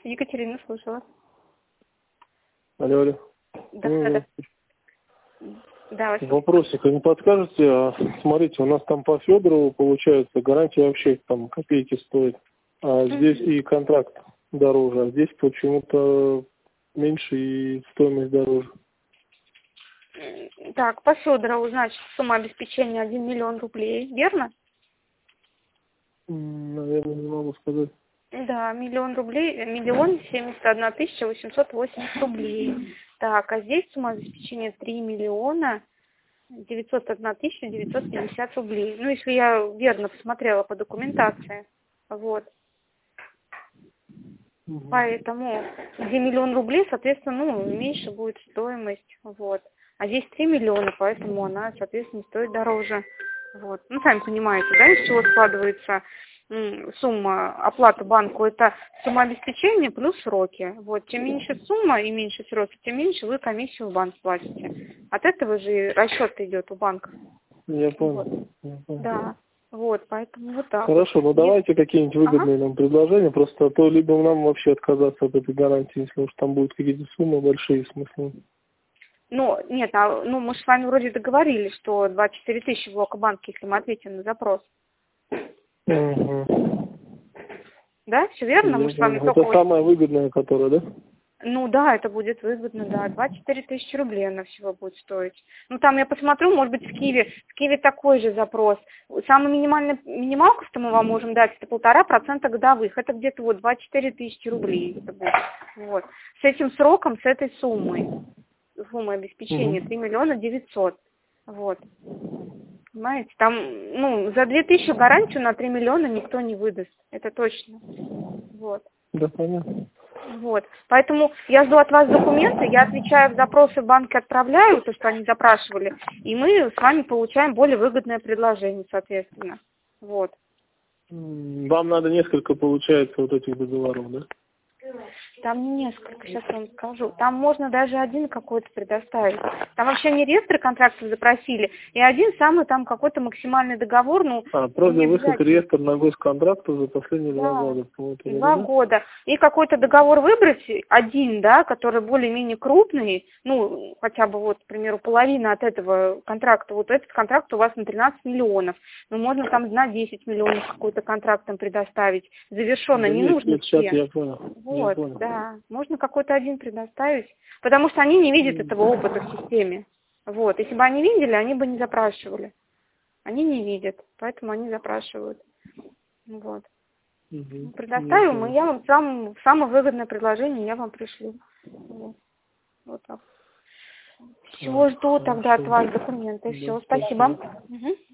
Екатерина, слушала. Алло, алло. Да. Да, вопросик, не подскажете? Смотрите, у нас там по Федорову получается гарантия вообще там копейки стоит, а здесь и контракт дороже, а здесь почему-то меньше и стоимость дороже. Так, по Федорову, значит, сумма обеспечения 1 миллион рублей, верно? Наверное, не могу сказать. Да, 1 миллион рублей, 1 071 880 рублей. Так, а здесь сумма обеспечения 3 миллиона 901 950 рублей. Ну, если я верно посмотрела по документации. Вот. Поэтому, где 1 миллион рублей, соответственно, ну, меньше будет стоимость. Вот. А здесь 3 миллиона, поэтому она, соответственно, стоит дороже. Вот. Ну, сами понимаете, да, из чего складывается сумма оплаты банку. Это сумма обеспечения плюс сроки. Вот. Чем меньше сумма и меньше сроки, тем меньше вы комиссию в банк платите. От этого же расчет идет у банка. Я понял. Вот. Я понял. Да. Вот, поэтому вот так. Хорошо, ну давайте какие-нибудь выгодные нам предложения, просто то либо нам вообще отказаться от этой гарантии, если уж там будут какие-то суммы большие, смысл. Ну, нет, мы же с вами вроде договорились, что 24 тысячи в Локобанке, если мы ответим на запрос. Да, все верно? Мы с вами это только самое выгодное, которое, да? Ну да, это будет выгодно, да. 24 тысячи рублей она всего будет стоить. Ну там я посмотрю, может быть в Киеве такой же запрос. Самая минималка, что мы вам можем дать, это 1,5% годовых. Это где-то вот 24 тысячи рублей. Это будет. Вот. С этим сроком, с этой суммой обеспечения 3 миллиона 900. Вот. Понимаете, там, за 2000 гарантию на 3 миллиона никто не выдаст. Это точно. Вот. Да, понятно. Вот. Поэтому я жду от вас документы, я отвечаю в запросы в банке, отправляю то, что они запрашивали, и мы с вами получаем более выгодное предложение, соответственно. Вот. Вам надо несколько, получается, вот этих договоров, да? Там несколько, сейчас я вам скажу. Там можно даже один какой-то предоставить. Там вообще не реестры контрактов запросили, и один самый там какой-то максимальный договор, просто выход реестр на госконтрактов за последние 2 года. 2 года. И какой-то договор выбрать, один, да, который более-менее крупный, хотя бы вот, к примеру, половина от этого контракта. Вот этот контракт у вас на 13 миллионов. Можно там на 10 миллионов какой-то контракт там предоставить. Завершенно, не нужно все. Я понял. Вот, я понял. да. Можно какой-то один предоставить, потому что они не видят этого опыта в системе. Вот. Если бы они видели, они бы не запрашивали. Они не видят, поэтому они запрашивают. Вот. Предоставим, и я вам самое выгодное предложение я вам пришлю. Вот так. Все, жду тогда от вас документы. Все, спасибо.